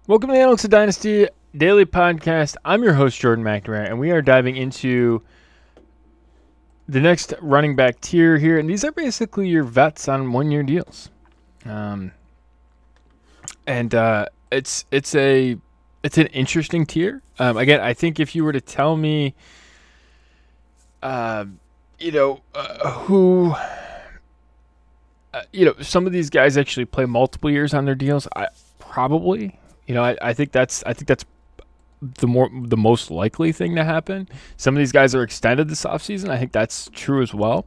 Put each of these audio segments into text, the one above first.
Welcome to the Analytics of Dynasty Daily Podcast. I'm your host, Jordan McNamara, and we are diving into the next running back tier here. And these are basically your vets on one-year deals. It's an interesting tier. Again, I think if you were to tell me, who, some of these guys actually play multiple years on their deals, I think that's the most likely thing to happen. Some of these guys are extended this offseason. I think that's true as well.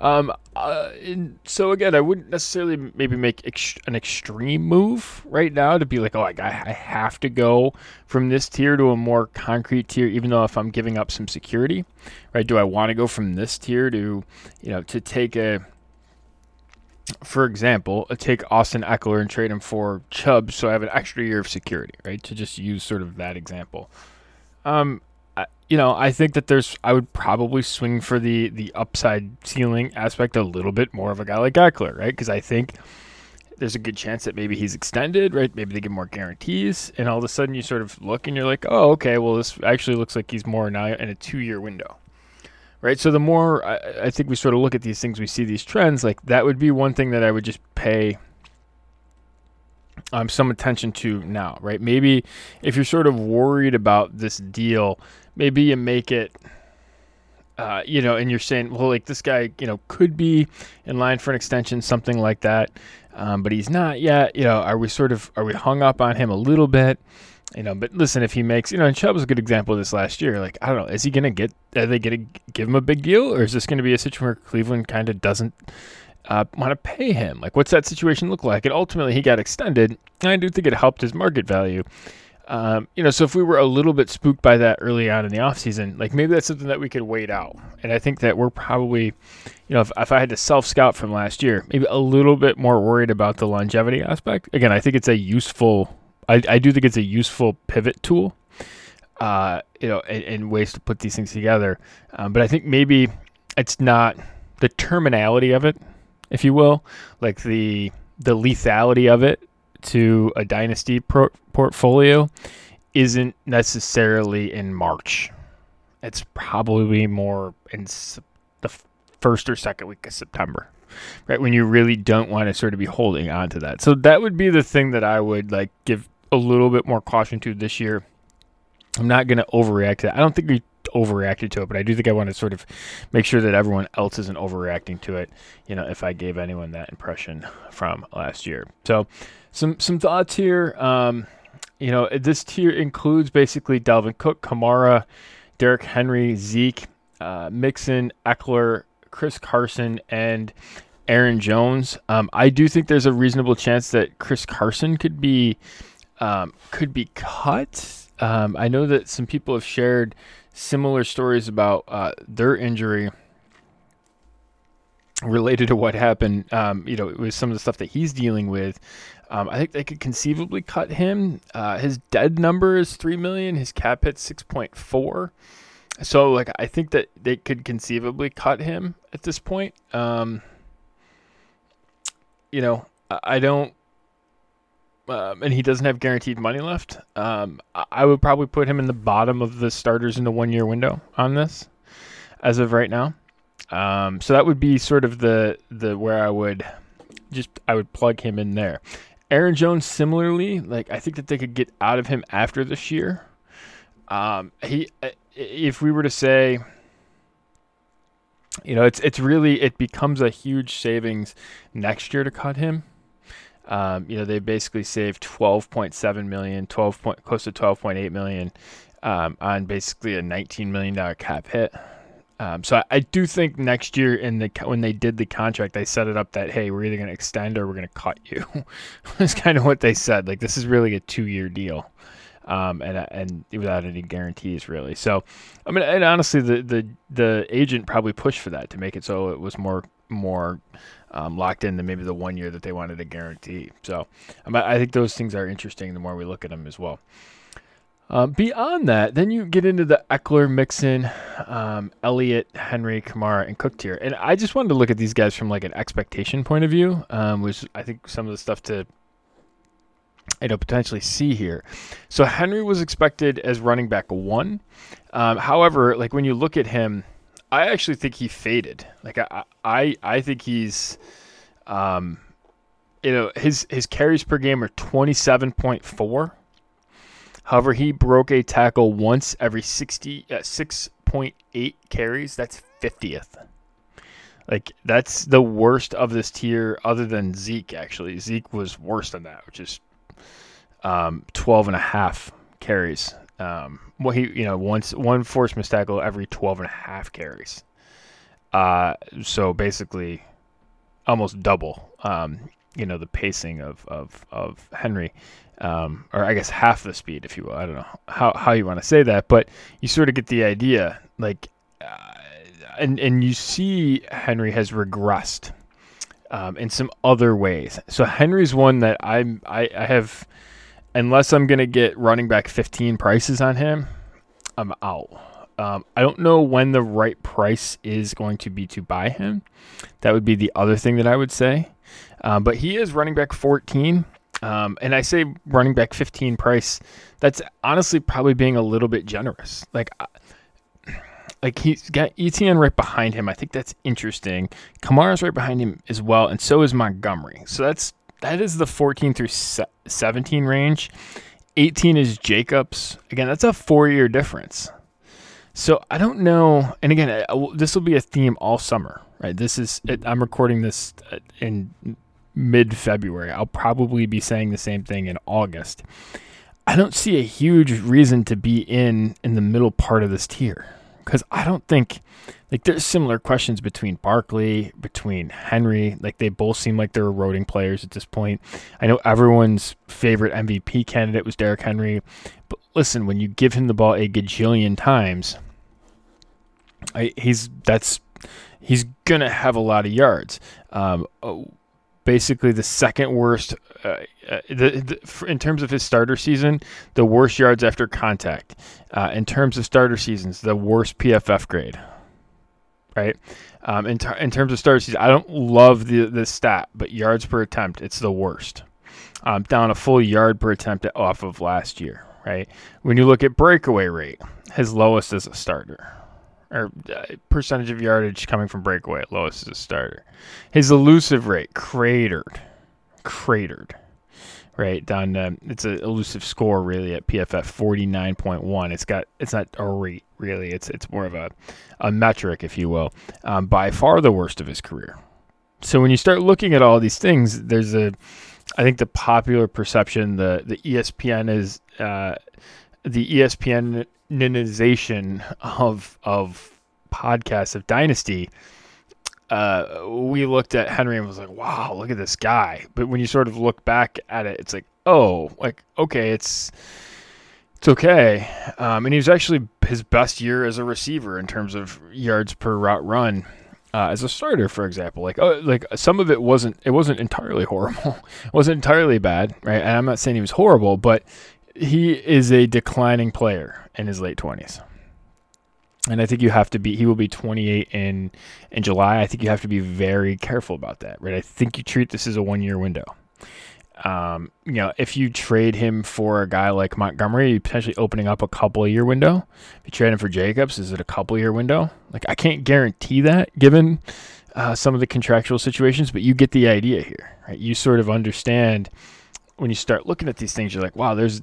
So again, I wouldn't necessarily maybe make an extreme move right now to be like, oh, I have to go from this tier to a more concrete tier, even though if I'm giving up some security, right? Do I want to go from this tier to, to take for example, take Austin Ekeler and trade him for Chubb, so I have an extra year of security, right? To just use sort of that example. I think that I would probably swing for the upside ceiling aspect a little bit more of a guy like Ekeler, right? Because I think there's a good chance that maybe he's extended, right? Maybe they give more guarantees, and all of a sudden you sort of look and you're like, oh, okay, well, this actually looks like he's more now in a 2-year window. Right, so the more I think we sort of look at these things, we see these trends, like that would be one thing that I would just pay some attention to now, right? Maybe if you're sort of worried about this deal, maybe you make it, and you're saying, well, like this guy, could be in line for an extension, something like that, but he's not yet. Are we hung up on him a little bit? But listen, if he makes, and Chubb was a good example of this last year. Like, I don't know, are they going to give him a big deal, or is this going to be a situation where Cleveland kind of doesn't want to pay him? Like, what's that situation look like? And ultimately, he got extended, and I do think it helped his market value. So if we were a little bit spooked by that early on in the offseason, like maybe that's something that we could wait out. And I think that we're probably, if I had to self-scout from last year, maybe a little bit more worried about the longevity aspect. Again, I think it's a useful I do think it's a useful pivot tool, and ways to put these things together. But I think maybe it's not the terminality of it, if you will, like the lethality of it to a dynasty portfolio isn't necessarily in March. It's probably more in the first or second week of September. Right, when you really don't want to sort of be holding on to that. So that would be the thing that I would like give a little bit more caution to this year. I'm not going to overreact to that. I don't think we overreacted to it, but I do think I want to sort of make sure that everyone else isn't overreacting to it, if I gave anyone that impression from last year. So some thoughts here. This tier includes basically Dalvin Cook, Kamara, Derrick Henry, Zeke, Mixon, Ekeler, Chris Carson, and Aaron Jones. I do think there's a reasonable chance that Chris Carson could be cut. I know that some people have shared similar stories about their injury related to what happened. With some of the stuff that he's dealing with. I think they could conceivably cut him. His dead number is $3 million. His cap hit's 6.4. So, I think that they could conceivably cut him at this point. I don't, and he doesn't have guaranteed money left. I would probably put him in the bottom of the starters in the 1-year window on this, as of right now. So that would be sort of the where I would plug him in there. Aaron Jones, similarly, I think that they could get out of him after this year. If we were to say, it becomes a huge savings next year to cut him. They basically saved $12.7 million, close to $12.8 million, on basically a $19 million cap hit. So I do think next year when they did the contract, they set it up that, hey, we're either going to extend or we're going to cut you. That's kind of what they said. Like, this is really a 2-year deal. And without any guarantees, really. So, and honestly, the agent probably pushed for that to make it so it was more locked in than maybe the 1 year that they wanted to guarantee. So, I think those things are interesting the more we look at them as well. Beyond that, then you get into the Ekeler, Mixon, Elliott, Henry, Kamara, and Cook tier. And I just wanted to look at these guys from an expectation point of view, which I think some of the stuff to potentially see here. So Henry was expected as running back 1. However, like when you look at him, I actually think he faded. Like I think he's, his carries per game are 27.4. However, he broke a tackle once every 6.8 carries. That's 50th. Like, that's the worst of this tier other than Zeke, actually. Zeke was worse than that, which is 12 and a half carries. One forced missed tackle every 12 and a half carries. So basically almost double, the pacing of Henry. Or I guess half the speed, if you will. I don't know how you want to say that, but you sort of get the idea. Like, and you see Henry has regressed in some other ways. So Henry's one that I have, unless I'm going to get running back 15 prices on him, I'm out. I don't know when the right price is going to be to buy him. That would be the other thing that I would say. But he is running back 14. And I say running back 15 price. That's honestly probably being a little bit generous. Like he's got Etienne right behind him. I think that's interesting. Kamara's right behind him as well, and so is Montgomery. So that is the 14 through 17 range. 18 is Jacobs. Again, that's a 4-year difference. So I don't know. And again, this will be a theme all summer, right? I'm recording this in mid-February. I'll probably be saying the same thing in August. I don't see a huge reason to be in the middle part of this tier. Because I don't think, like, there's similar questions between Barkley, between Henry. Like, they both seem like they're eroding players at this point. I know everyone's favorite MVP candidate was Derrick Henry. But listen, when you give him the ball a gajillion times, he's going to have a lot of yards. Basically, the second worst, in terms of his starter season, the worst yards after contact. In terms of starter seasons, the worst PFF grade. Right? In terms of starter season, I don't love the stat, but yards per attempt, it's the worst. Down a full yard per attempt off of last year. Right? When you look at breakaway rate, his lowest as a starter. Or percentage of yardage coming from breakaway at lowest as a starter. His elusive rate cratered, right down. It's an elusive score really at PFF 49.1. It's not a rate really. It's more of a metric, if you will. By far the worst of his career. So when you start looking at all these things, I think the popular perception, the ESPN is the ESPNization of podcasts of Dynasty. We looked at Henry and was like, wow, look at this guy. But when you sort of look back at it, it's like, oh, like, okay, it's okay. And he was actually his best year as a receiver in terms of yards per route run. As a starter, for example, like some of it wasn't entirely horrible. It wasn't entirely bad, right? And I'm not saying he was horrible, but he is a declining player in his late 20s. And I think he will be 28 in July. I think you have to be very careful about that, right? I think you treat this as a 1-year window. If you trade him for a guy like Montgomery, you're potentially opening up a couple of year window. If you trade him for Jacobs, is it a couple of year window? Like, I can't guarantee that given some of the contractual situations, but you get the idea here, right? You sort of understand when you start looking at these things, you're like, wow, there's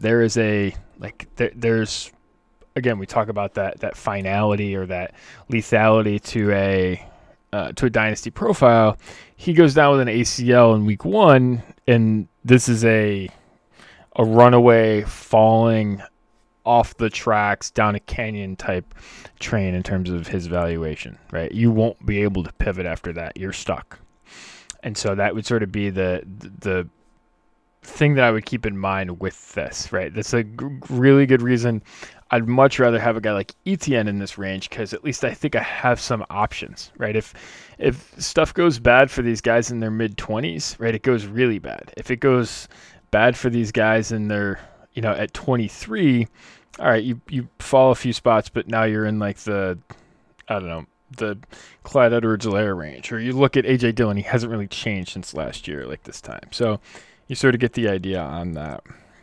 again, we talk about that finality or that lethality to a dynasty profile. He goes down with an ACL in week 1, and this is a runaway falling off the tracks down a canyon type train in terms of his valuation, right? You won't be able to pivot after that. You're stuck. And so that would sort of be the thing that I would keep in mind with this, right? That's a really good reason. I'd much rather have a guy like Etienne in this range because at least I think I have some options, right? If stuff goes bad for these guys in their mid-20s, right, it goes really bad. If it goes bad for these guys in their, at 23, all right, you fall a few spots, but now you're in like the Clyde Edwards-Helaire range. Or you look at A.J. Dillon, he hasn't really changed since last year like this time. So you sort of get the idea on that.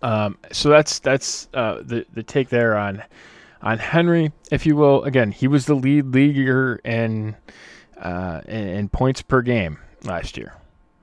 So that's the take there on Henry, if you will. Again, he was the lead leaguer in points per game last year.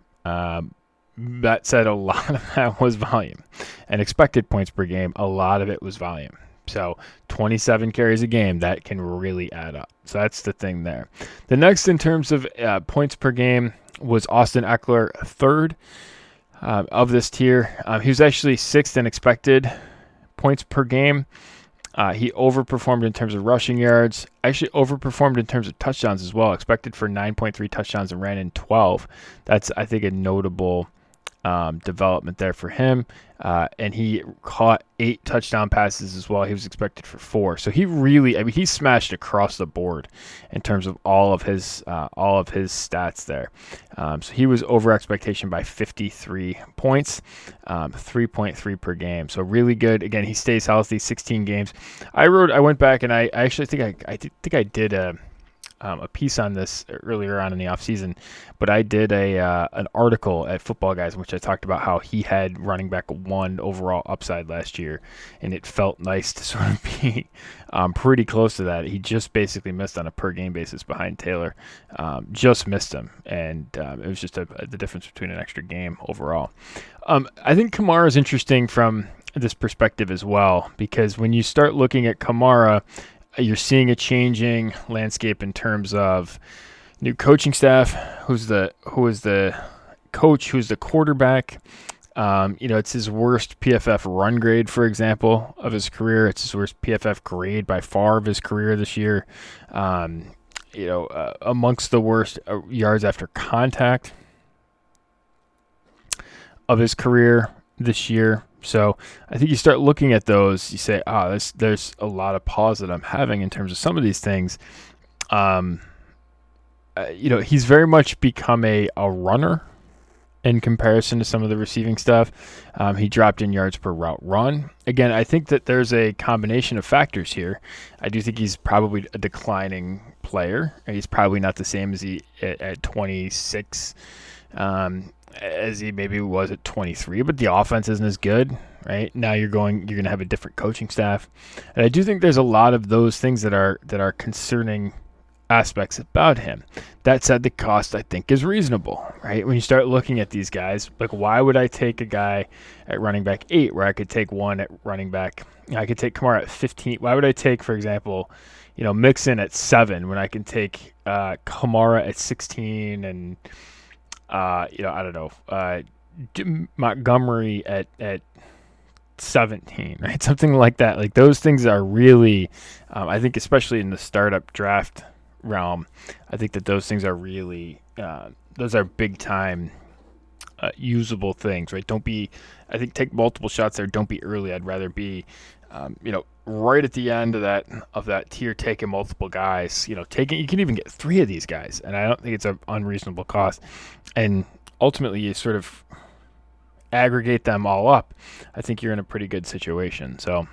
That said, a lot of that was volume, and expected points per game. A lot of it was volume. So 27 carries a game, that can really add up. So that's the thing there. The next in terms of points per game was Austin Eckler, third of this tier. He was actually sixth in expected points per game. He overperformed in terms of rushing yards, actually overperformed in terms of touchdowns as well, expected for 9.3 touchdowns and ran in 12. That's, I think, a notable development there for him. And he caught 8 touchdown passes as well. He was expected for 4. So he really, he smashed across the board in terms of all of his stats there. So he was over expectation by 53 points, 3.3 per game. So really good. Again, he stays healthy, 16 games. I went back and I actually think I did a piece on this earlier on in the offseason, but I did an article at Football Guys in which I talked about how he had running back 1 overall upside last year, and it felt nice to sort of be pretty close to that. He just basically missed on a per game basis behind Taylor, just missed him, and it was just the difference between an extra game overall. I think Kamara is interesting from this perspective as well, because when you start looking at Kamara, you're seeing a changing landscape in terms of new coaching staff. Who's the coach? Who's the quarterback? It's his worst PFF run grade, for example, of his career. It's his worst PFF grade by far of his career this year. Amongst the worst yards after contact of his career this year. So I think you start looking at those, you say, there's a lot of pause that I'm having in terms of some of these things. He's very much become a runner in comparison to some of the receiving stuff. He dropped in yards per route run. Again, I think that there's a combination of factors here. I do think he's probably a declining player. He's probably not the same as he at 26. As he maybe was at 23, but the offense isn't as good, right? Now you're going to have a different coaching staff. And I do think there's a lot of those things that are concerning aspects about him. That said, the cost, I think, is reasonable, right? When you start looking at these guys, like, why would I take a guy at running back 8 where I could take one at running back? I could take Kamara at 15. Why would I take, for example, Mixon at 7 when I can take Kamara at 16 and I don't know, Montgomery at 17, right? Something like that. Like, those things are really, I think, especially in the startup draft realm, I think that those things are really, those are big time usable things, right? Take multiple shots there. Don't be early. I'd rather be, right at the end of that tier, taking multiple guys. You can even get 3 of these guys, and I don't think it's an unreasonable cost. And ultimately, you sort of aggregate them all up, I think you're in a pretty good situation. So,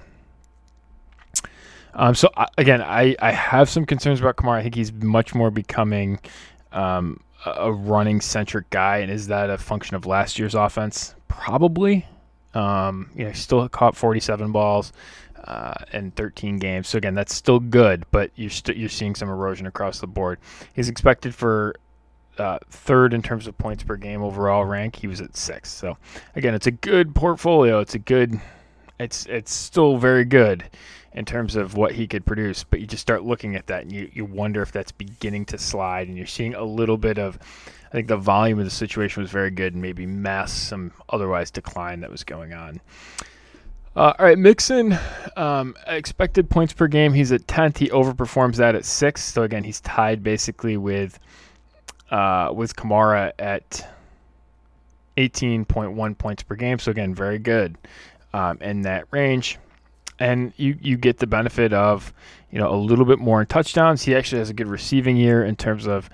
again, I have some concerns about Kamara. I think he's much more becoming a running centric guy, and is that a function of last year's offense? Probably. He still caught 47 balls. In 13 games. So again, that's still good, but you're seeing some erosion across the board. He's expected for 3rd in terms of points per game overall rank. He was at 6th. So again, it's a good portfolio. It's still very good in terms of what he could produce, but you just start looking at that and you wonder if that's beginning to slide, and you're seeing a little bit of, I think the volume of the situation was very good and maybe masked some otherwise decline that was going on. All right, Mixon, expected points per game, he's at 10th. He overperforms that at 6th. So again, he's tied basically with Kamara at 18.1 points per game. So again, very good in that range. And you get the benefit of, a little bit more in touchdowns. He actually has a good receiving year in terms of,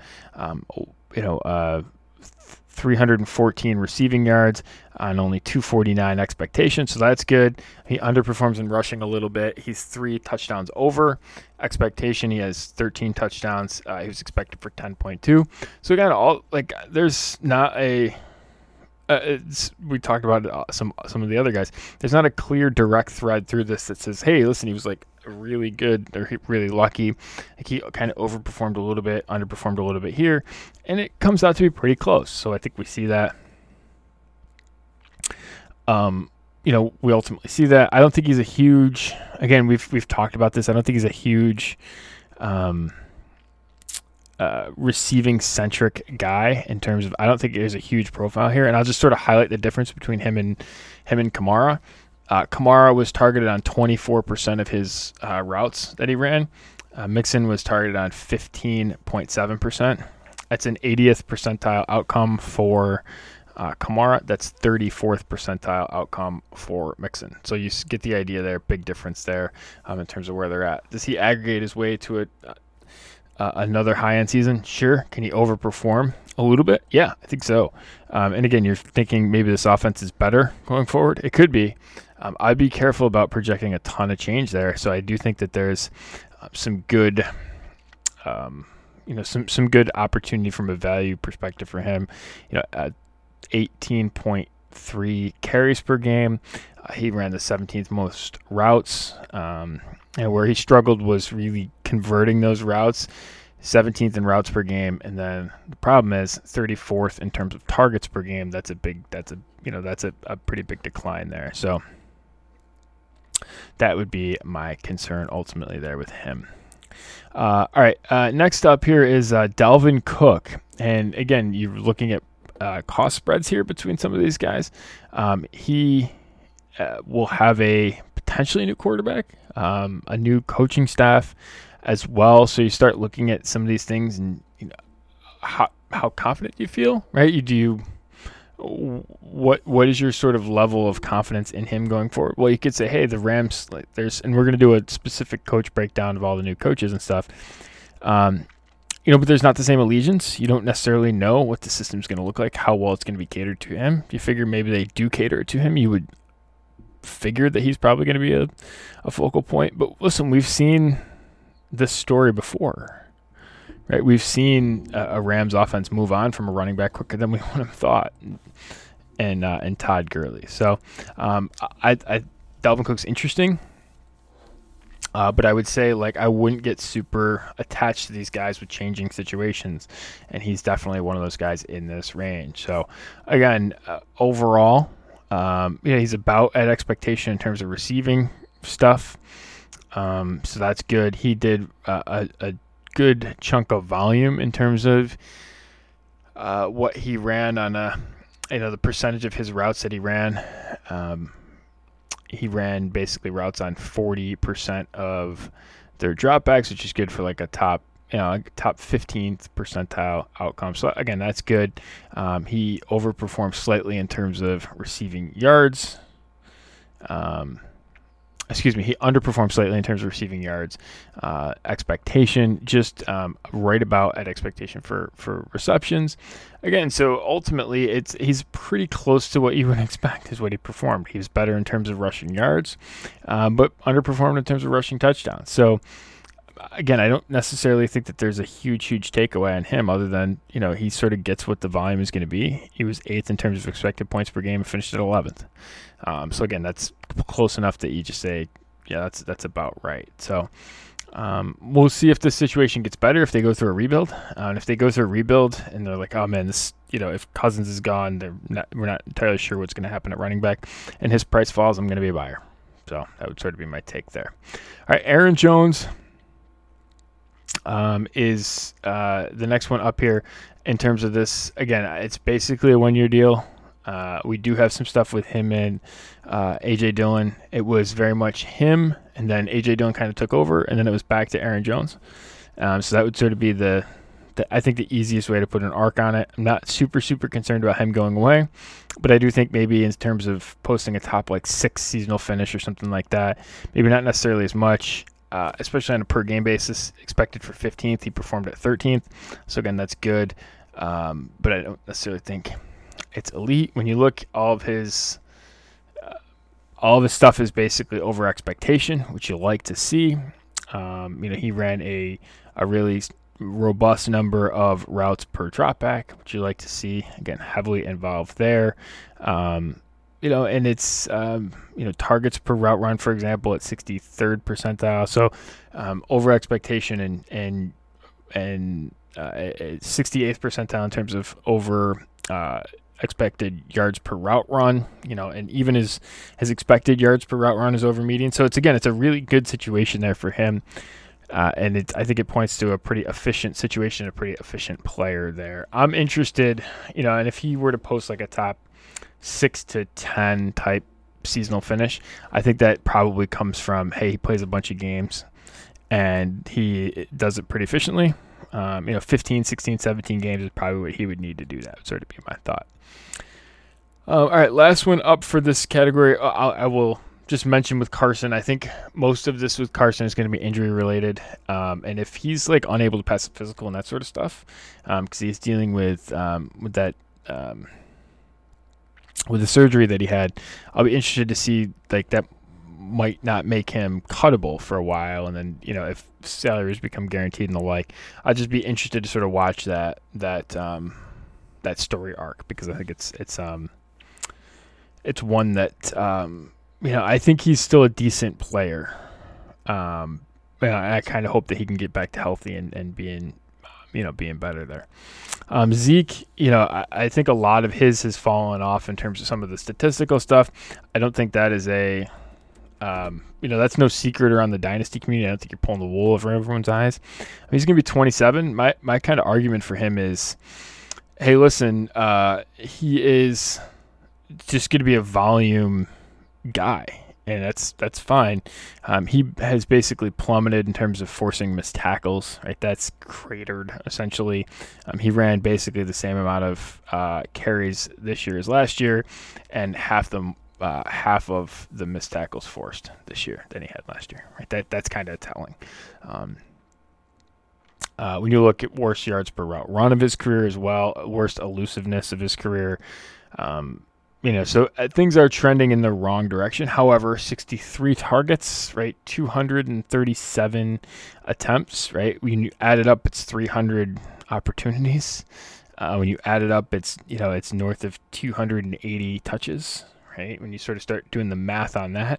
314 receiving yards on only 249 expectations, so that's good. He underperforms in rushing a little bit. He's 3 touchdowns over expectation. He has 13 touchdowns. He was expected for 10.2. So again, there's not a we talked about some of the other guys. There's not a clear direct thread through this that says, hey, listen, he was like really good or really lucky. Like he kind of overperformed a little bit, underperformed a little bit here, and it comes out to be pretty close. So I think we see that. We ultimately see that. I don't think he's a huge. Again, we've talked about this. I don't think he's a huge receiving centric guy in terms of. I don't think there's a huge profile here, and I'll just sort of highlight the difference between him and Kamara. Kamara was targeted on 24% of his routes that he ran. Mixon was targeted on 15.7%. That's an 80th percentile outcome for Kamara. That's 34th percentile outcome for Mixon. So you get the idea there. Big difference there in terms of where they're at. Does he aggregate his way to another high-end season? Sure. Can he overperform a little bit? Yeah, I think so. And again, you're thinking maybe this offense is better going forward. It could be. I'd be careful about projecting a ton of change there. So I do think that there's some good, some good opportunity from a value perspective for him. 18.3 carries per game. He ran the 17th most routes. And where he struggled was really converting those routes. 17th in routes per game, and then the problem is 34th in terms of targets per game. That's a pretty big decline there. So that would be my concern ultimately there with him. All right, next up here is Dalvin Cook, and again, you're looking at cost spreads here between some of these guys. He will have a potentially new quarterback, a new coaching staff as well. So you start looking at some of these things, and how confident you feel, right? What is your sort of level of confidence in him going forward? Well, you could say, hey, the Rams, and we're going to do a specific coach breakdown of all the new coaches and stuff. But there's not the same allegiance. You don't necessarily know what the system's going to look like, how well it's going to be catered to him. If you figure maybe they do cater it to him, you would figure that he's probably going to be a focal point. But listen, we've seen this story before, right? We've seen a Rams offense move on from a running back quicker than we would have thought, and Todd Gurley. So Dalvin Cook's interesting, but I would say I wouldn't get super attached to these guys with changing situations, and he's definitely one of those guys in this range. So again, overall, he's about at expectation in terms of receiving stuff. So that's good. He did a good chunk of volume in terms of what he ran on the percentage of his routes that he ran. He ran basically routes on 40% of their dropbacks, which is good for a top 15th percentile outcome. So again, that's good. He overperformed slightly in terms of receiving yards. He underperformed slightly in terms of receiving yards. Expectation, just right about at expectation for receptions. Again, so ultimately, he's pretty close to what you would expect is what he performed. He was better in terms of rushing yards, but underperformed in terms of rushing touchdowns. So again, I don't necessarily think that there's a huge takeaway on him other than, he sort of gets what the volume is going to be. He was 8th in terms of expected points per game and finished at 11th. So again, that's close enough that you just say, yeah, that's about right. So we'll see if this situation gets better, if they go through a rebuild. And if they go through a rebuild and they're like, oh man, this, if Cousins is gone, we're not entirely sure what's going to happen at running back, and his price falls, I'm going to be a buyer. So that would sort of be my take there. All right, Aaron Jones is the next one up here in terms of this. Again, it's basically a one-year deal. We do have some stuff with him and A.J. Dillon. It was very much him, and then A.J. Dillon kind of took over, and then it was back to Aaron Jones. So that would sort of be I think the easiest way to put an arc on it. I'm not super concerned about him going away, but I do think maybe in terms of posting a top 6 seasonal finish or something like that, maybe not necessarily as much. Especially on a per game basis, expected for 15th. He performed at 13th. So again, that's good. But I don't necessarily think it's elite. When you look, all of his stuff is basically over expectation, which you like to see. He ran a really robust number of routes per dropback, which you like to see. Again, heavily involved there. And it's, targets per route run, for example, at 63rd percentile. So over expectation and 68th percentile in terms of over expected yards per route run, and even his expected yards per route run is over median. So it's a really good situation there for him. And I think it points to a pretty efficient situation, a pretty efficient player there. I'm interested, and if he were to post like a top 6 to 10 type seasonal finish, I think that probably comes from, hey, he plays a bunch of games and he does it pretty efficiently. 15, 16, 17 games is probably what he would need to do that, would sort of be my thought. All right, last one up for this category. I will just mention with Carson, I think most of this with Carson is going to be injury related. And if he's like unable to pass the physical and that sort of stuff, because he's dealing with that, with the surgery that he had, I'll be interested to see like that might not make him cuttable for a while. And then, if salaries become guaranteed and the like, I'd just be interested to sort of watch that story arc, because I think it's one that, I think he's still a decent player. I kind of hope that he can get back to healthy and being better there. Zeke, I think a lot of his has fallen off in terms of some of the statistical stuff. I don't think that is that's no secret around the dynasty community. I don't think you're pulling the wool over everyone's eyes. He's going to be 27. My kind of argument for him is, hey, listen, he is just going to be a volume guy, and that's fine. He has basically plummeted in terms of forcing missed tackles, right? That's cratered, essentially. He ran basically the same amount of carries this year as last year, and half of the missed tackles forced this year than he had last year, right? That's kind of telling. When you look at worst yards per route run of his career as well, worst elusiveness of his career, so things are trending in the wrong direction. However, 63 targets, right? 237 attempts, right? When you add it up, it's 300 opportunities. When you add it up, it's north of 280 touches, right? When you sort of start doing the math on that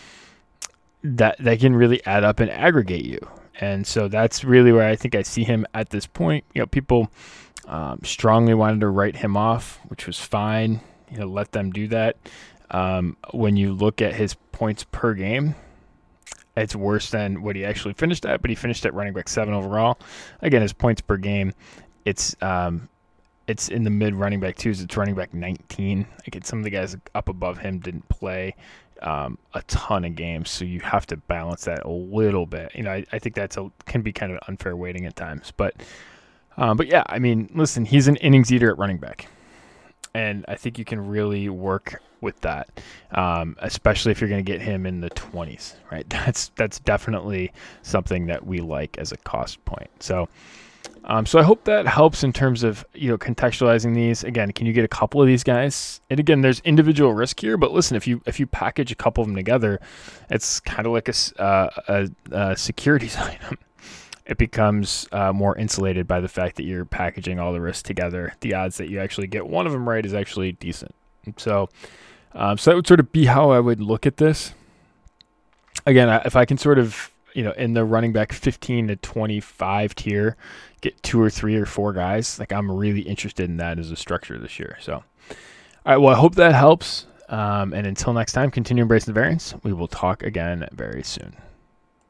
can really add up and aggregate you. And so that's really where I think I see him at this point. People strongly wanted to write him off, which was fine. Let them do that. When you look at his points per game, it's worse than what he actually finished at, but he finished at running back 7 overall. Again, his points per game, it's in the mid running back 2s. It's running back 19. Some of the guys up above him didn't play a ton of games, so you have to balance that a little bit. I think can be kind of unfair weighting at times, but yeah, listen, he's an innings eater at running back. And I think you can really work with that, especially if you're going to get him in the 20s, right? That's definitely something that we like as a cost point. So I hope that helps in terms of contextualizing these. Again, can you get a couple of these guys? And again, there's individual risk here, but listen, if you package a couple of them together, it's kind of like a securities item. It becomes more insulated by the fact that you're packaging all the risks together. The odds that you actually get one of them right is actually decent. So that would sort of be how I would look at this. Again, if I can sort of, in the running back 15 to 25 tier, get 2 or 3 or 4 guys, I'm really interested in that as a structure this year. So, all right, well, I hope that helps. And until next time, continue embracing the variance. We will talk again very soon.